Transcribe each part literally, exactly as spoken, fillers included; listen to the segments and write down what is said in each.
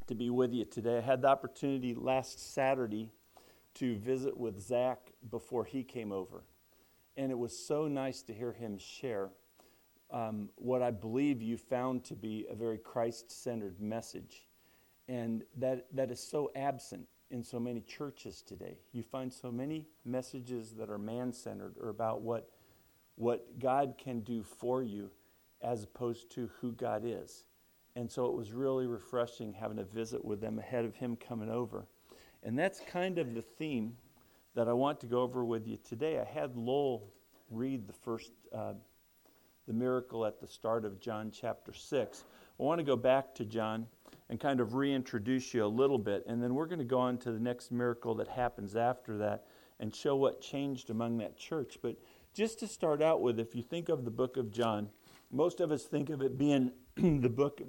to be with you today. I had the opportunity last Saturday to visit with Zach before he came over. And it was so nice to hear him share um, what I believe you found to be a very Christ-centered message. And that that is so absent in so many churches today. You find so many messages that are man-centered or about what, what God can do for you as opposed to who God is. And so it was really refreshing having a visit with them ahead of him coming over. And that's kind of the theme that I want to go over with you today. I had Lowell read the first, uh, the miracle at the start of John chapter six. I want to go back to John and kind of reintroduce you a little bit. And then we're going to go on to the next miracle that happens after that and show what changed among that church. But just to start out with, if you think of the book of John, most of us think of it being the book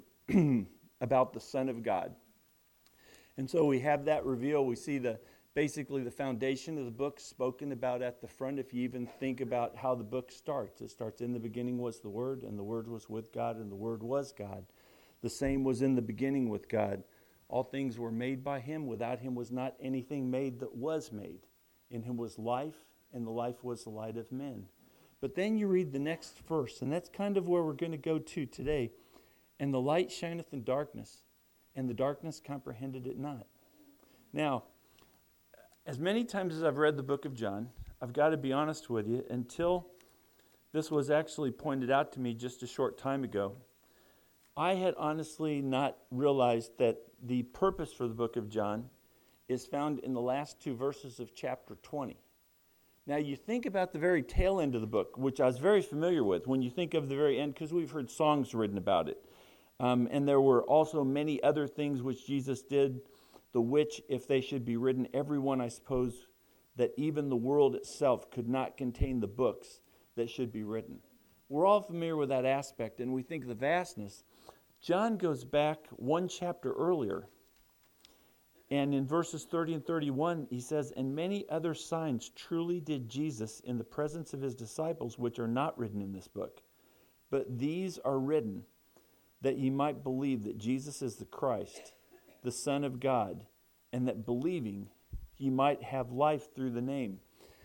about the Son of God. And so we have that reveal. We see the basically the foundation of the book spoken about at the front. If you even think about how the book starts, it starts, in the beginning was the Word, and the Word was with God, and the Word was God. The same was in the beginning with God. All things were made by him. Without him was not anything made that was made. In him was life, and the life was the light of men. But then you read the next verse, and that's kind of where we're going to go to today. And the light shineth in darkness, and the darkness comprehended it not. Now, as many times as I've read the book of John, I've got to be honest with you, until this was actually pointed out to me just a short time ago, I had honestly not realized that the purpose for the book of John is found in the last two verses of chapter twenty. Now, you think about the very tail end of the book, which I was very familiar with, when you think of the very end, because we've heard songs written about it. Um, and there were also many other things which Jesus did, the which, if they should be written, everyone, I suppose, that even the world itself could not contain the books that should be written. We're all familiar with that aspect, and we think of the vastness. John goes back one chapter earlier, and in verses thirty and thirty-one, he says, "And many other signs truly did Jesus in the presence of his disciples, which are not written in this book. But these are written, that ye might believe that Jesus is the Christ, the Son of God, and that believing ye might have life through the name."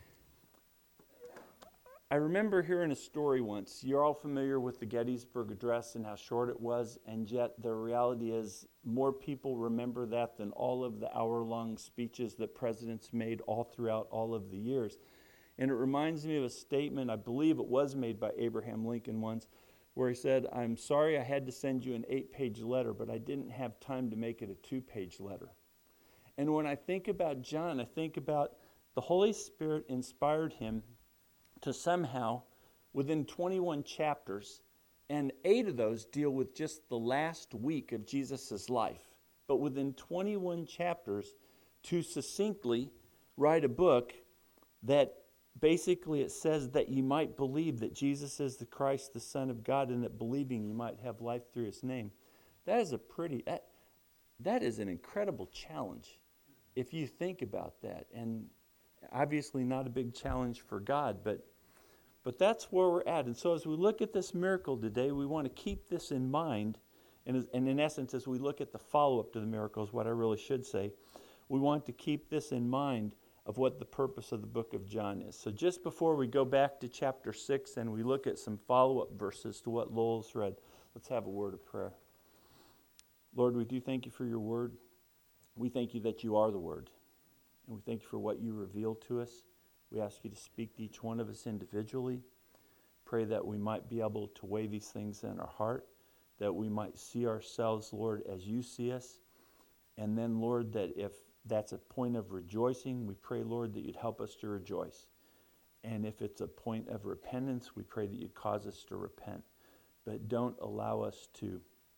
I remember hearing a story once. You're all familiar with the Gettysburg Address and how short it was, and yet the reality is more people remember that than all of the hour-long speeches that presidents made all throughout all of the years. And it reminds me of a statement, I believe it was made by Abraham Lincoln once, where he said, "I'm sorry I had to send you an eight-page letter, but I didn't have time to make it a two-page letter." And when I think about John, I think about the Holy Spirit inspired him to somehow, within twenty-one chapters, and eight of those deal with just the last week of Jesus' life, but within twenty-one chapters, to succinctly write a book that basically it says that you might believe that Jesus is the Christ, the Son of God, and that believing you might have life through his name. That is a pretty, that, that is an incredible challenge if you think about that. And obviously not a big challenge for God, but but that's where we're at. And so as we look at this miracle today, we want to keep this in mind. And, as, and in essence, as we look at the follow-up to the miracles, what I really should say, we want to keep this in mind of what the purpose of the book of John is. So just before we go back to chapter six and we look at some follow-up verses to what Lowell's read, let's have a word of prayer. Lord, we do thank you for your word. We thank you that you are the word. And we thank you for what you revealed to us. We ask you to speak to each one of us individually. Pray that we might be able to weigh these things in our heart, that we might see ourselves, Lord, as you see us. And then, Lord, that if that's a point of rejoicing, we pray, Lord, that you'd help us to rejoice. And if it's a point of repentance, we pray that you'd cause us to repent. But don't allow us to,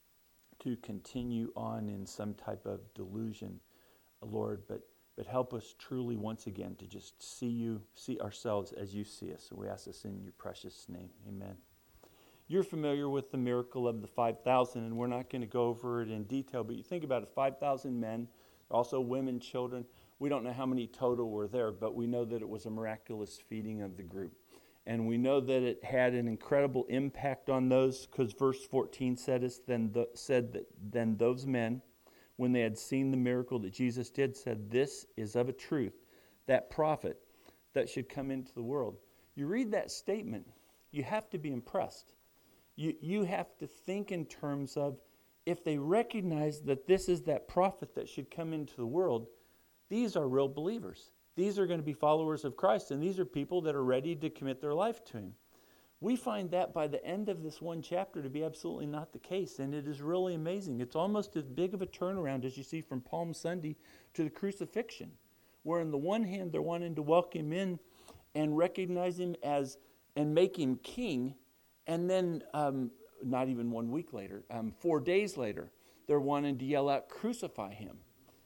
to continue on in some type of delusion, Lord, but But help us truly once again to just see you, see ourselves as you see us. So we ask this in your precious name. Amen. You're familiar with the miracle of the five thousand, and we're not going to go over it in detail, but you think about it, five thousand men, also women, children. We don't know how many total were there, but we know that it was a miraculous feeding of the group. And we know that it had an incredible impact on those, because verse fourteen said, us, then the, said that then those men when they had seen the miracle that Jesus did, said, "This is of a truth, that prophet that should come into the world." You read that statement, you have to be impressed. You, you have to think in terms of, if they recognize that this is that prophet that should come into the world, these are real believers. These are going to be followers of Christ, and these are people that are ready to commit their life to Him. We find that by the end of this one chapter to be absolutely not the case, and it is really amazing. It's almost as big of a turnaround as you see from Palm Sunday to the crucifixion, where on the one hand they're wanting to welcome Him in and recognize Him as and make Him king, and then um, not even one week later, um, four days later, they're wanting to yell out, "Crucify Him."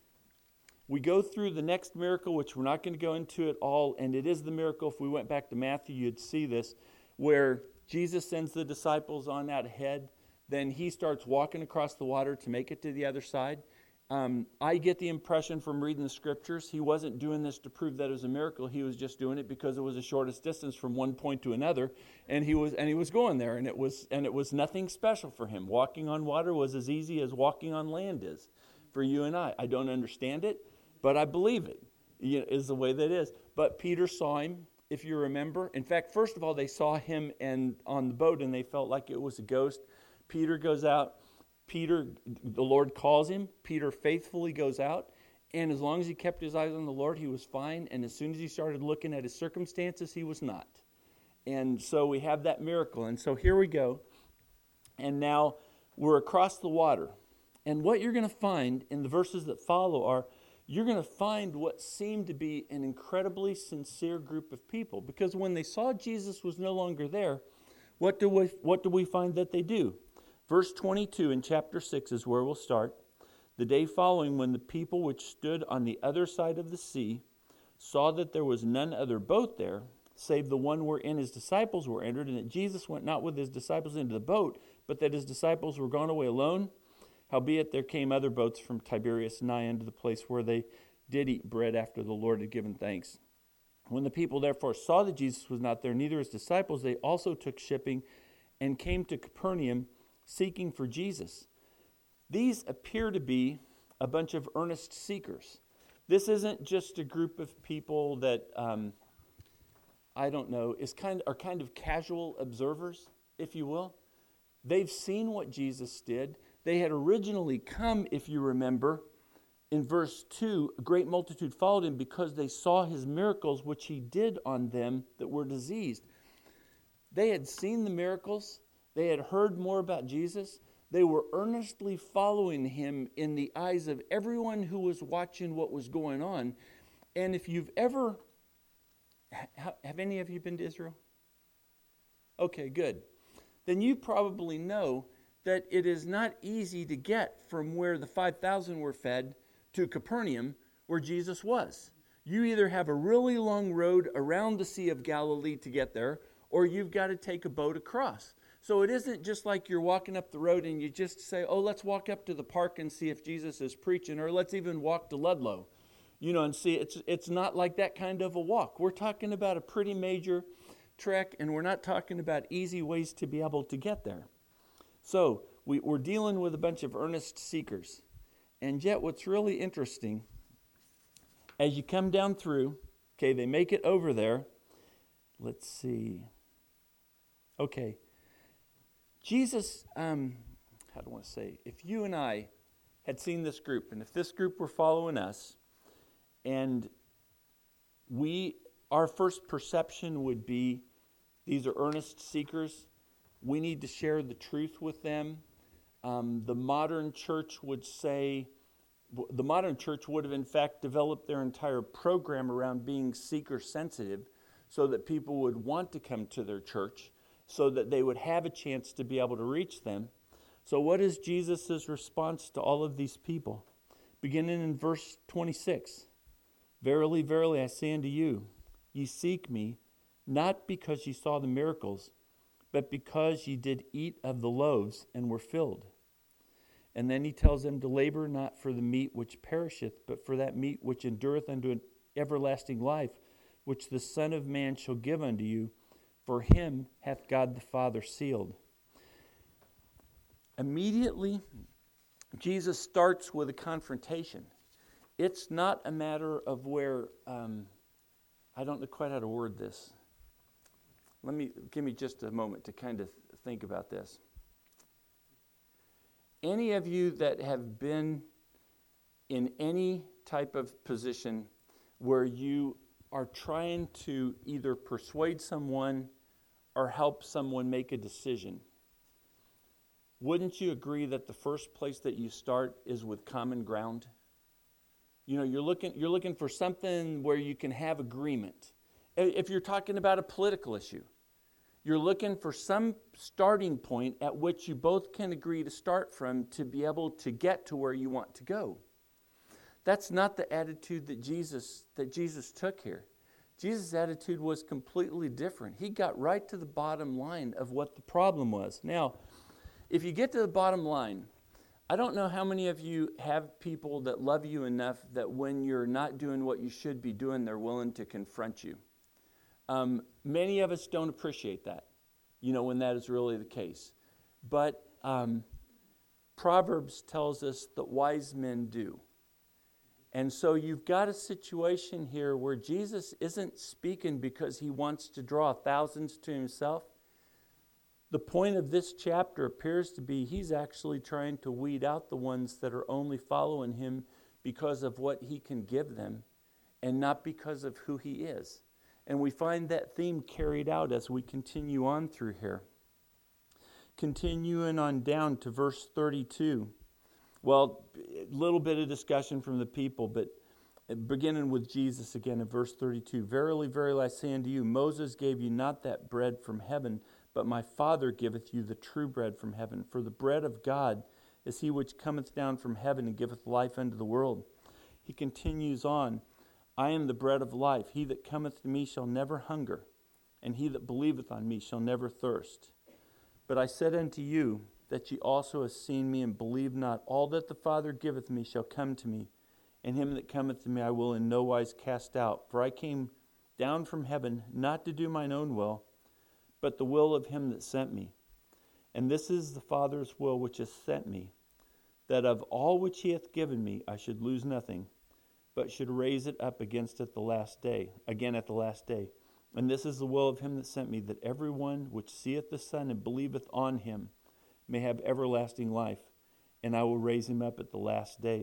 We go through the next miracle, which we're not going to go into it all, and it is the miracle. If we went back to Matthew, you'd see this, where Jesus sends the disciples on out ahead. Then He starts walking across the water to make it to the other side. Um, I get the impression from reading the scriptures, He wasn't doing this to prove that it was a miracle. He was just doing it because it was the shortest distance from one point to another, and he was and he was going there, and it was and it was nothing special for Him. Walking on water was as easy as walking on land is for you and I. I don't understand it, but I believe it, you know, is the way that it is. But Peter saw Him, if you remember. In fact, first of all, they saw Him and on the boat, and they felt like it was a ghost. Peter goes out. Peter, the Lord calls him. Peter faithfully goes out. And as long as he kept his eyes on the Lord, he was fine. And as soon as he started looking at his circumstances, he was not. And so we have that miracle. And so here we go. And now we're across the water. And what you're going to find in the verses that follow are, you're going to find what seemed to be an incredibly sincere group of people. Because when they saw Jesus was no longer there, what do we, what do we find that they do? Verse twenty-two in chapter six is where we'll start. The day following, when the people which stood on the other side of the sea saw that there was none other boat there, save the one wherein His disciples were entered, and that Jesus went not with His disciples into the boat, but that His disciples were gone away alone, howbeit there came other boats from Tiberias nigh unto the place where they did eat bread after the Lord had given thanks. When the people therefore saw that Jesus was not there, neither His disciples, they also took shipping and came to Capernaum, seeking for Jesus. These appear to be a bunch of earnest seekers. This isn't just a group of people that, um, I don't know, is kind are kind of casual observers, if you will. They've seen what Jesus did. They had originally come, if you remember, in verse two, a great multitude followed Him because they saw His miracles, which He did on them that were diseased. They had seen the miracles. They had heard more about Jesus. They were earnestly following Him in the eyes of everyone who was watching what was going on. And if you've ever, have any of you been to Israel? Okay, good. Then you probably know that it is not easy to get from where the five thousand were fed to Capernaum, where Jesus was. You either have a really long road around the Sea of Galilee to get there, or you've got to take a boat across. So it isn't just like you're walking up the road and you just say, oh, let's walk up to the park and see if Jesus is preaching, or let's even walk to Ludlow, you know, and see. It's it's not like that kind of a walk. We're talking about a pretty major trek, and we're not talking about easy ways to be able to get there. So we, we're dealing with a bunch of earnest seekers. And yet what's really interesting, as you come down through, okay, they make it over there. Let's see. Okay. Jesus, um, how do I want to say, if you and I had seen this group, and if this group were following us, and we, our first perception would be, these are earnest seekers, we need to share the truth with them. Um, the modern church would say, the modern church would have in fact developed their entire program around being seeker sensitive, so that people would want to come to their church, so that they would have a chance to be able to reach them. So what is Jesus' response to all of these people? Beginning in verse twenty-six. Verily, verily, I say unto you, ye seek me, not because ye saw the miracles, but because ye did eat of the loaves and were filled. And then he tells them to labor not for the meat which perisheth, but for that meat which endureth unto an everlasting life, which the Son of Man shall give unto you. For him hath God the Father sealed. Immediately, Jesus starts with a confrontation. It's not a matter of where, um, I don't know quite how to word this. Let me, give me just a moment to kind of think about this. Any of you that have been in any type of position where you are trying to either persuade someone or help someone make a decision, wouldn't you agree that the first place that you start is with common ground? You know, you're looking you're looking for something where you can have agreement. If you're talking about a political issue, you're looking for some starting point at which you both can agree to start from to be able to get to where you want to go. That's not the attitude that Jesus that Jesus took here. Jesus' attitude was completely different. He got right to the bottom line of what the problem was. Now, if you get to the bottom line, I don't know how many of you have people that love you enough that when you're not doing what you should be doing, they're willing to confront you. Um, many of us don't appreciate that, you know, when that is really the case. But um, Proverbs tells us that wise men do. And so you've got a situation here where Jesus isn't speaking because he wants to draw thousands to himself. The point of this chapter appears to be he's actually trying to weed out the ones that are only following him because of what he can give them and not because of who he is. And we find that theme carried out as we continue on through here. Continuing on down to verse thirty-two. Well, a little bit of discussion from the people, but beginning with Jesus again in verse thirty-two. Verily, verily, I say unto you, Moses gave you not that bread from heaven, but my Father giveth you the true bread from heaven. For the bread of God is he which cometh down from heaven and giveth life unto the world. He continues on, I am the bread of life. He that cometh to me shall never hunger, and he that believeth on me shall never thirst. But I said unto you, that ye also have seen me and believe not. All that the Father giveth me shall come to me, and him that cometh to me I will in no wise cast out. For I came down from heaven not to do mine own will, but the will of him that sent me. And this is the Father's will which hath sent me, that of all which he hath given me I should lose nothing, but should raise it up against it the last day, again at the last day. And this is the will of him that sent me, that every one which seeth the Son and believeth on him may have everlasting life, and I will raise him up at the last day.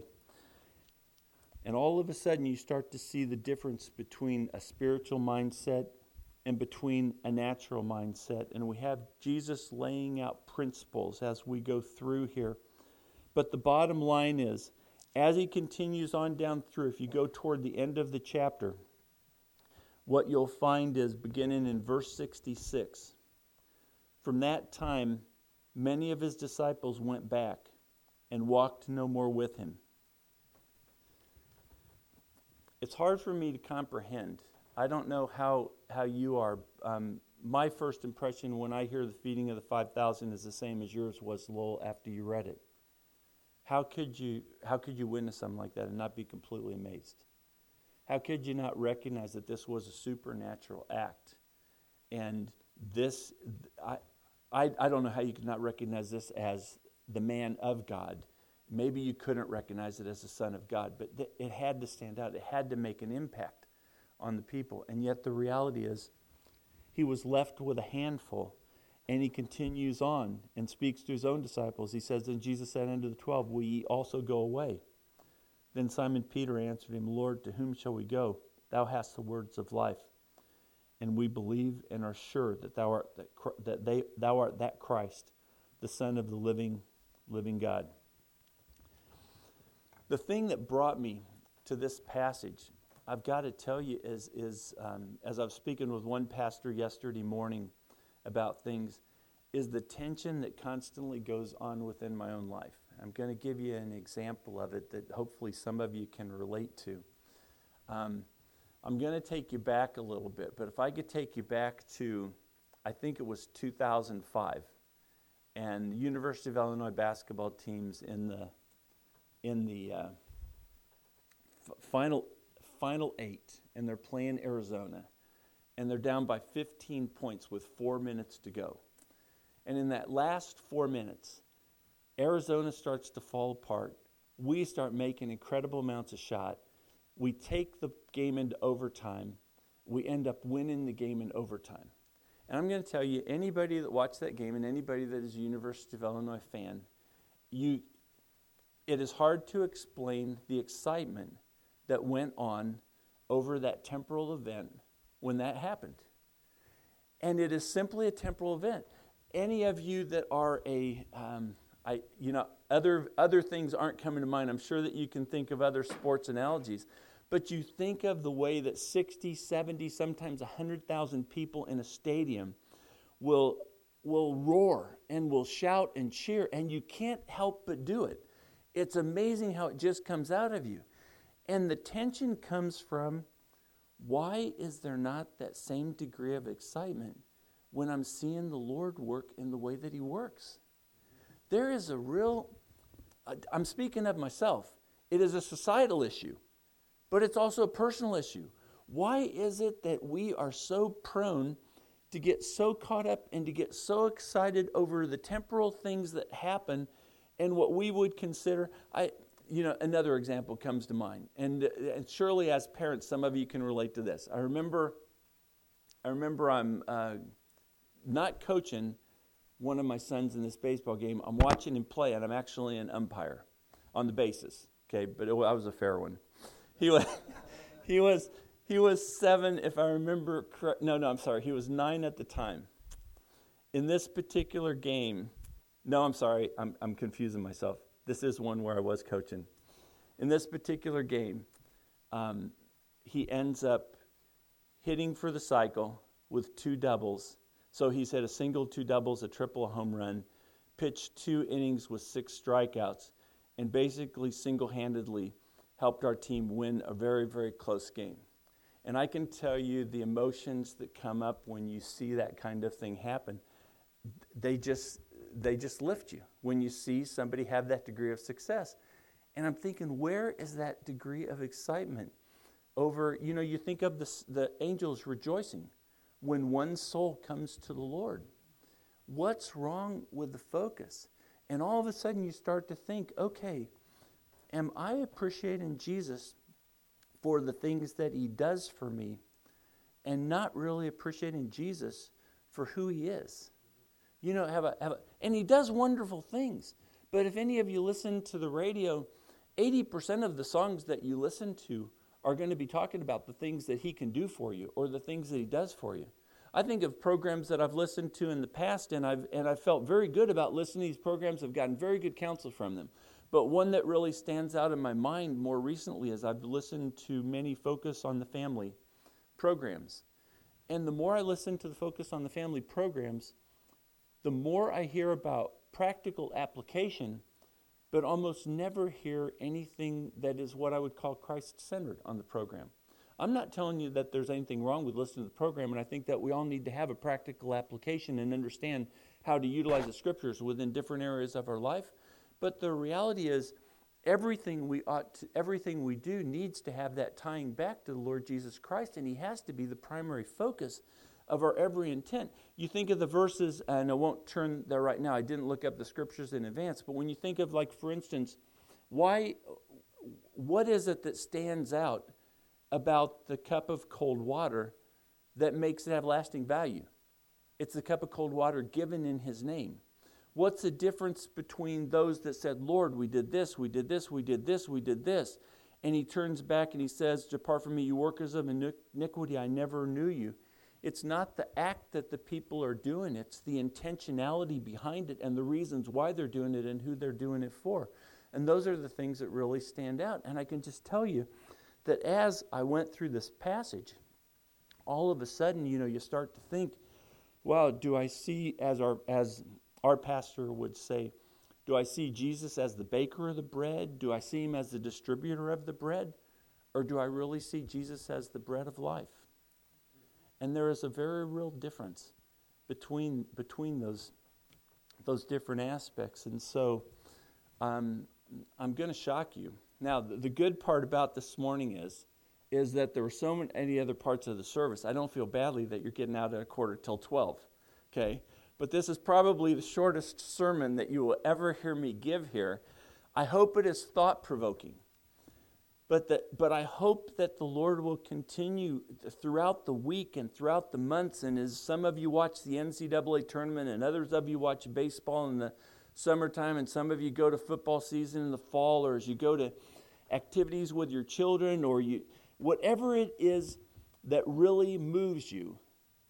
And all of a sudden you start to see the difference between a spiritual mindset and between a natural mindset. And we have Jesus laying out principles as we go through here. But the bottom line is, as he continues on down through, if you go toward the end of the chapter, what you'll find is beginning in verse sixty-six. From that time, many of his disciples went back and walked no more with him. It's hard for me to comprehend. I don't know how, how you are. Um, my first impression when I hear the feeding of the five thousand is the same as yours was, Lowell, after you read it. How could you, how could you witness something like that and not be completely amazed? How could you not recognize that this was a supernatural act? And this, I, I, I don't know how you could not recognize this as the man of God. Maybe you couldn't recognize it as the Son of God, but th- it had to stand out. It had to make an impact on the people. And yet the reality is he was left with a handful, and he continues on and speaks to his own disciples. He says, then Jesus said unto the twelve, will ye also go away? Then Simon Peter answered him, Lord, to whom shall we go? Thou hast the words of life. And we believe and are sure that thou art that, that they thou art that Christ, the Son of the living, living God. The thing that brought me to this passage, I've got to tell you, is is um, as I was speaking with one pastor yesterday morning about things, is the tension that constantly goes on within my own life. I'm going to give you an example of it that hopefully some of you can relate to. Um, I'm going to take you back a little bit, but if I could take you back to, I think it was two thousand five, and the University of Illinois basketball teams in the in the uh, f- final final eight, and they're playing Arizona, and they're down by fifteen points with four minutes to go. And in that last four minutes, Arizona starts to fall apart. We start making incredible amounts of shot. We take the game into overtime. We end up winning the game in overtime. And I'm going to tell you, anybody that watched that game and anybody that is a University of Illinois fan, you, it is hard to explain the excitement that went on over that temporal event when that happened. And it is simply a temporal event. Any of you that are a, um, I, you know, other other things aren't coming to mind. I'm sure that you can think of other sports analogies. But you think of the way that sixty, seventy, sometimes one hundred thousand people in a stadium will, will roar and will shout and cheer, and you can't help but do it. It's amazing how it just comes out of you. And the tension comes from, why is there not that same degree of excitement when I'm seeing the Lord work in the way that he works? There is a real, I'm speaking of myself, it is a societal issue, but it's also a personal issue. Why is it that we are so prone to get so caught up and to get so excited over the temporal things that happen and what we would consider, I, you know, another example comes to mind. And, and surely as parents, some of you can relate to this. I remember, I remember I'm uh, not coaching one of my sons in this baseball game. I'm watching him play, and I'm actually an umpire on the bases. Okay, but it, I was a fair one. He was, he was, he was seven, if I remember correct. No, no, I'm sorry. He was nine at the time. In this particular game, no, I'm sorry. I'm, I'm confusing myself. This is one where I was coaching. In this particular game, um, he ends up hitting for the cycle with two doubles. So he's hit a single, two doubles, a triple, a home run, pitched two innings with six strikeouts, and basically single-handedly helped our team win a very, very close game. And I can tell you the emotions that come up when you see that kind of thing happen, they just they just lift you when you see somebody have that degree of success. And I'm thinking, where is that degree of excitement over, you know, you think of the, the angels rejoicing when one soul comes to the Lord. What's wrong with the focus? And all of a sudden you start to think, okay, am I appreciating Jesus for the things that he does for me and not really appreciating Jesus for who he is? You know, have a, have a, and he does wonderful things. But if any of you listen to the radio, eighty percent of the songs that you listen to are going to be talking about the things that he can do for you or the things that he does for you. I think of programs that I've listened to in the past, and I've and I've felt very good about listening to these programs. I've gotten very good counsel from them. But one that really stands out in my mind more recently is I've listened to many Focus on the Family programs. And the more I listen to the Focus on the Family programs, the more I hear about practical application, but almost never hear anything that is what I would call Christ-centered on the program. I'm not telling you that there's anything wrong with listening to the program, and I think that we all need to have a practical application and understand how to utilize the scriptures within different areas of our life. But the reality is, everything we ought to, everything we do needs to have that tying back to the Lord Jesus Christ, and he has to be the primary focus of our every intent. You think of the verses, and I won't turn there right now. I didn't look up the scriptures in advance, but when you think of, like, for instance, why, what is it that stands out about the cup of cold water that makes it have lasting value? It's the cup of cold water given in his name. What's the difference between those that said, Lord, we did this, we did this, we did this, we did this, and he turns back and he says, depart from me, you workers of iniquity, I never knew you. It's not the act that the people are doing, it's the intentionality behind it and the reasons why they're doing it and who they're doing it for. And those are the things that really stand out. And I can just tell you that as I went through this passage, all of a sudden, you know, you start to think, wow, do I see, as our as our pastor would say, do I see Jesus as the baker of the bread? Do I see him as the distributor of the bread? Or do I really see Jesus as the bread of life? And there is a very real difference between between those those different aspects. And so um, I'm going to shock you. Now, the, the good part about this morning is, is that there were so many other parts of the service. I don't feel badly that you're getting out at a quarter till twelve, okay? but this is probably the shortest sermon that you will ever hear me give here. I hope it is thought-provoking. But, that, but I hope that the Lord will continue throughout the week and throughout the months. And as some of you watch the N C double A tournament and others of you watch baseball in the summertime and some of you go to football season in the fall, or as you go to activities with your children, or you, whatever it is that really moves you,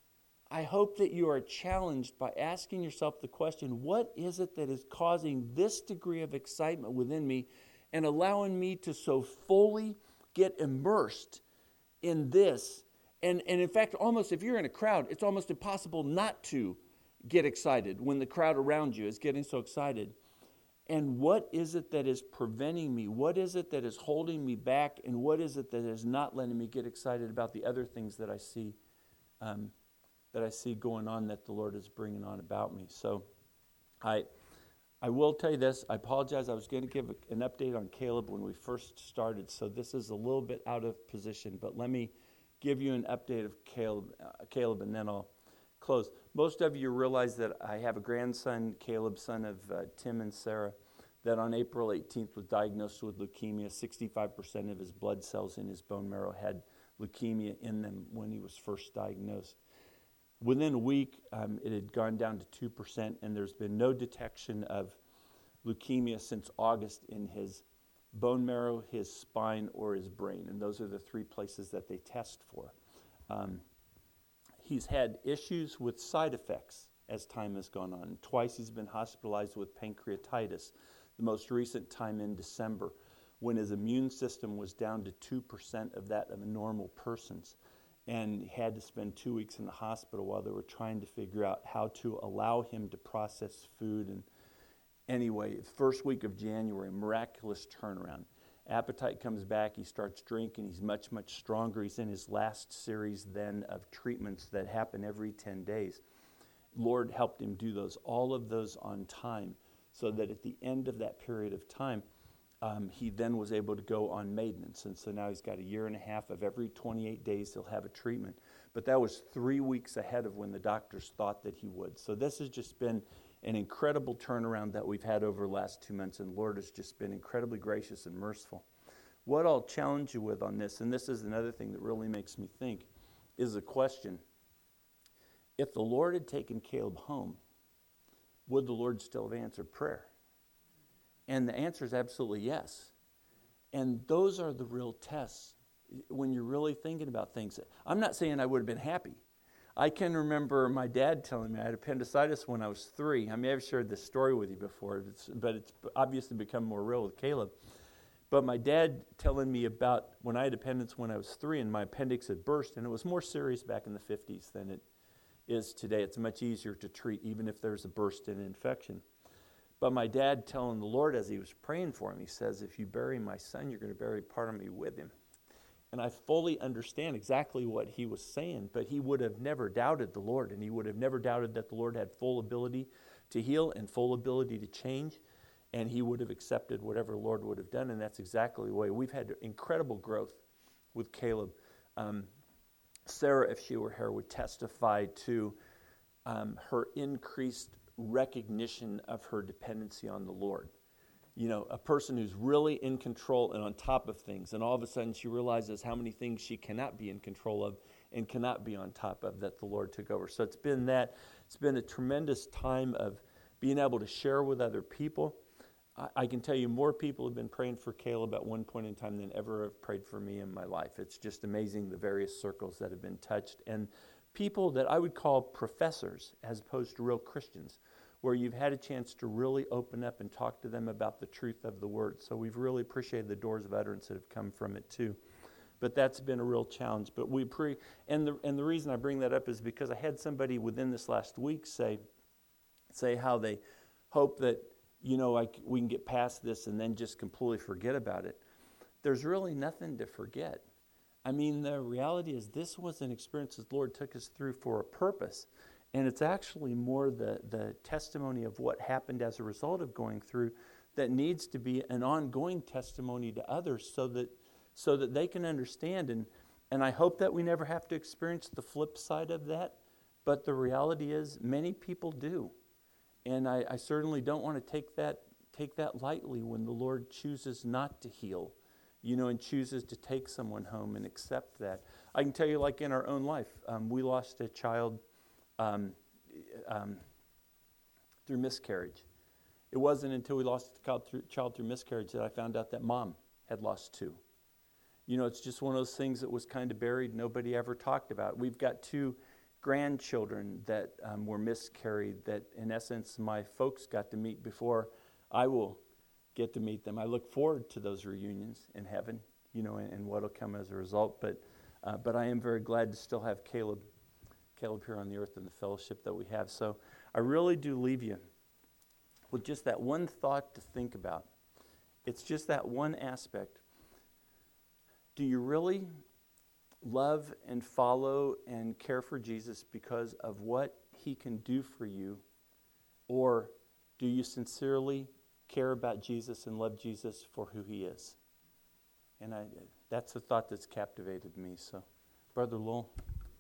I hope that you are challenged by asking yourself the question, what is it that is causing this degree of excitement within me and allowing me to so fully get immersed in this? And, and in fact, almost if you're in a crowd, it's almost impossible not to get excited when the crowd around you is getting so excited. And what is it that is preventing me? What is it that is holding me back? And what is it that is not letting me get excited about the other things that I see um, that I see going on that the Lord is bringing on about me? So I... I will tell you this, I apologize, I was going to give a, an update on Caleb when we first started, so this is a little bit out of position, but let me give you an update of Caleb, uh, Caleb and then I'll close. Most of you realize that I have a grandson, Caleb, son of uh, Tim and Sarah, that on April eighteenth was diagnosed with leukemia. sixty-five percent of his blood cells in his bone marrow had leukemia in them when he was first diagnosed. Within a week, um, it had gone down to two percent, and there's been no detection of leukemia since August in his bone marrow, his spine, or his brain. And those are the three places that they test for. Um, he's had issues with side effects as time has gone on. Twice he's been hospitalized with pancreatitis, the most recent time in December, when his immune system was down to two percent of that of a normal person's, and had to spend two weeks in the hospital while they were trying to figure out how to allow him to process food. And anyway, first week of January, miraculous turnaround. Appetite comes back, he starts drinking, he's much, much stronger. He's in his last series then of treatments that happen every ten days. Lord helped him do those, all of those on time, so that at the end of that period of time, Um, he then was able to go on maintenance. And so now he's got a year and a half of every twenty-eight days he'll have a treatment. But that was three weeks ahead of when the doctors thought that he would. So this has just been an incredible turnaround that we've had over the last two months. And the Lord has just been incredibly gracious and merciful. What I'll challenge you with on this, and this is another thing that really makes me think, is a question. If the Lord had taken Caleb home, would the Lord still have answered prayer? And the answer is absolutely yes. And those are the real tests when you're really thinking about things. I'm not saying I would have been happy. I can remember my dad telling me I had appendicitis when I was three. I may have shared this story with you before, it's, but it's obviously become more real with Caleb. But my dad telling me about when I had appendix when I was three and my appendix had burst, and it was more serious back in the fifties than it is today. It's much easier to treat even if there's a burst in infection. But my dad telling the Lord as he was praying for him, he says, if you bury my son, you're going to bury part of me with him. And I fully understand exactly what he was saying, but he would have never doubted the Lord, and he would have never doubted that the Lord had full ability to heal and full ability to change, and he would have accepted whatever the Lord would have done, and that's exactly the way. We've had incredible growth with Caleb. Um, Sarah, if she were here, would testify to um, her increased recognition of her dependency on the Lord. You know, a person who's really in control and on top of things, and all of a sudden she realizes how many things she cannot be in control of and cannot be on top of that the Lord took over. So it's been that, it's been a tremendous time of being able to share with other people. I, I can tell you more people have been praying for Caleb at one point in time than ever have prayed for me in my life. It's just amazing the various circles that have been touched. And people that I would call professors as opposed to real Christians, where you've had a chance to really open up and talk to them about the truth of the Word. So we've really appreciated the doors of utterance that have come from it too. But that's been a real challenge. But we pre and the and the reason I bring that up is because I had somebody within this last week say say how they hope that, you know, like we can get past this and then just completely forget about it. There's really nothing to forget. I mean, the reality is this was an experience that the Lord took us through for a purpose. And it's actually more the, the testimony of what happened as a result of going through that needs to be an ongoing testimony to others so that so that they can understand. And, and I hope that we never have to experience the flip side of that. But the reality is many people do. And I, I certainly don't want to take that take that lightly when the Lord chooses not to heal, you know, and chooses to take someone home and accept that. I can tell you, like in our own life, um, we lost a child um, um, through miscarriage. It wasn't until we lost a child through, child through miscarriage that I found out that mom had lost two. You know, it's just one of those things that was kind of buried, nobody ever talked about. We've got two grandchildren that um, were miscarried that, in essence, my folks got to meet before I will get to meet them. I look forward to those reunions in heaven, you know, and, and what will come as a result. But uh, but I am very glad to still have Caleb, Caleb here on the earth and the fellowship that we have. So I really do leave you with just that one thought to think about. It's just that one aspect. Do you really love and follow and care for Jesus because of what he can do for you? Or do you sincerely care about Jesus and love Jesus for who he is? And I, that's a thought that's captivated me. So, Brother Lowell.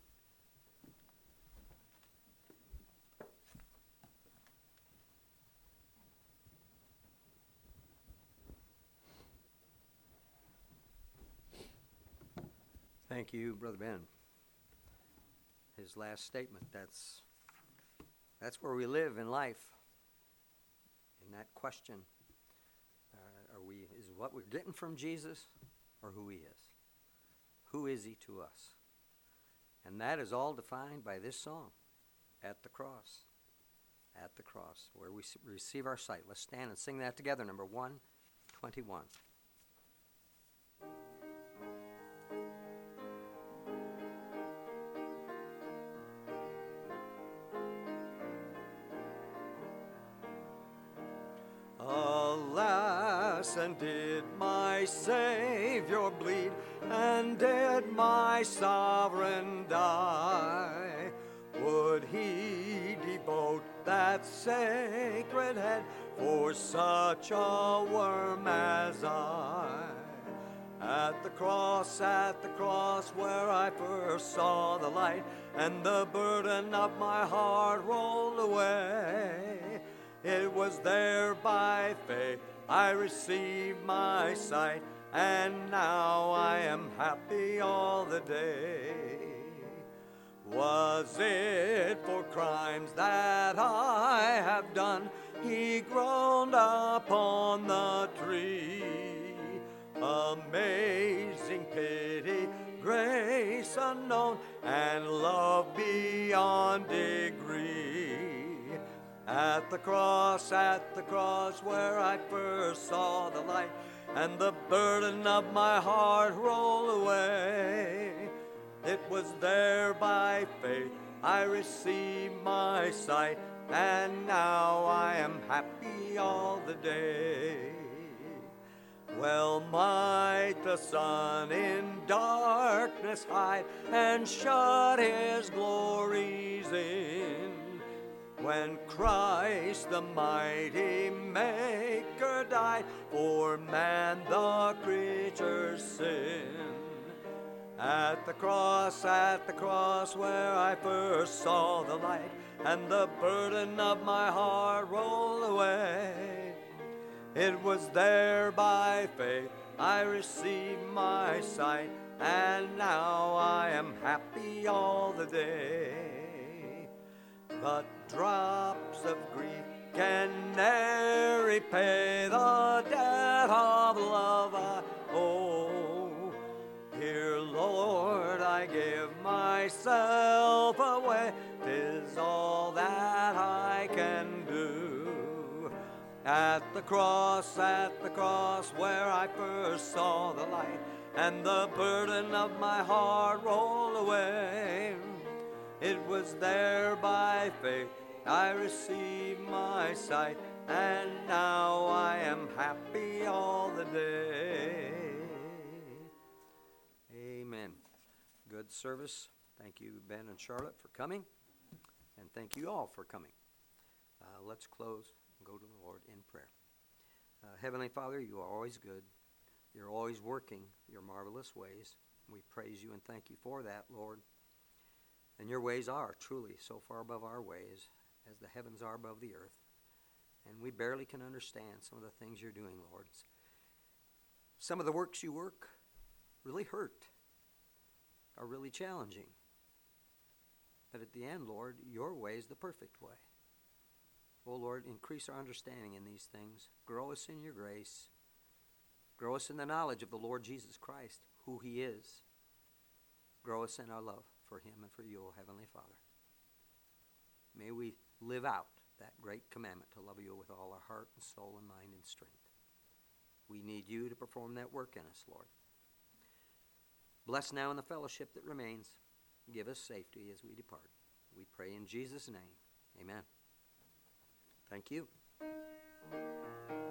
Thank you, Brother Ben. His last statement, that's that's where we live in life. In that question, uh, are we is what we're getting from Jesus or who he is? Who is he to us? And that is all defined by this song, At the Cross. At the Cross, where we receive our sight. Let's stand and sing that together, number one twenty-one. And did my Savior bleed, and did my sovereign die? Would he devote that sacred head for such a worm as I? At the cross, at the cross, where I first saw the light, and the burden of my heart rolled away, it was there by faith I received my sight, and now I am happy all the day. Was it for crimes that I have done he groaned upon the tree? Amazing pity, grace unknown, and love beyond degree. At the cross, at the cross, where I first saw the light, and the burden of my heart rolled away, it was there by faith I received my sight, and now I am happy all the day. Well might the sun in darkness hide, and shut his glories in, when Christ the mighty Maker died for man the creature's sin. At the cross, at the cross, where I first saw the light, and the burden of my heart rolled away, it was there by faith I received my sight, and now I am happy all the day. But drops of grief can ne'er repay the debt of love I owe. Here, Lord, I give myself away, 'tis all that I can do. At the cross, at the cross, where I first saw the light, and the burden of my heart rolled away, it was there by faith I received my sight, and now I am happy all the day. Amen. Good service. Thank you, Ben and Charlotte, for coming, and thank you all for coming. Uh, let's close and go to the Lord in prayer. Uh, Heavenly Father, you are always good. You're always working your marvelous ways. We praise you and thank you for that, Lord. And your ways are truly so far above our ways as the heavens are above the earth. And we barely can understand some of the things you're doing, Lord. Some of the works you work really hurt, are really challenging. But at the end, Lord, your way is the perfect way. Oh, Lord, increase our understanding in these things. Grow us in your grace. Grow us in the knowledge of the Lord Jesus Christ, who he is. Grow us in our love for him and for you, O Heavenly Father. May we live out that great commandment to love you with all our heart and soul and mind and strength. We need you to perform that work in us, Lord. Bless now in the fellowship that remains. Give us safety as we depart. We pray in Jesus' name. Amen. Thank you.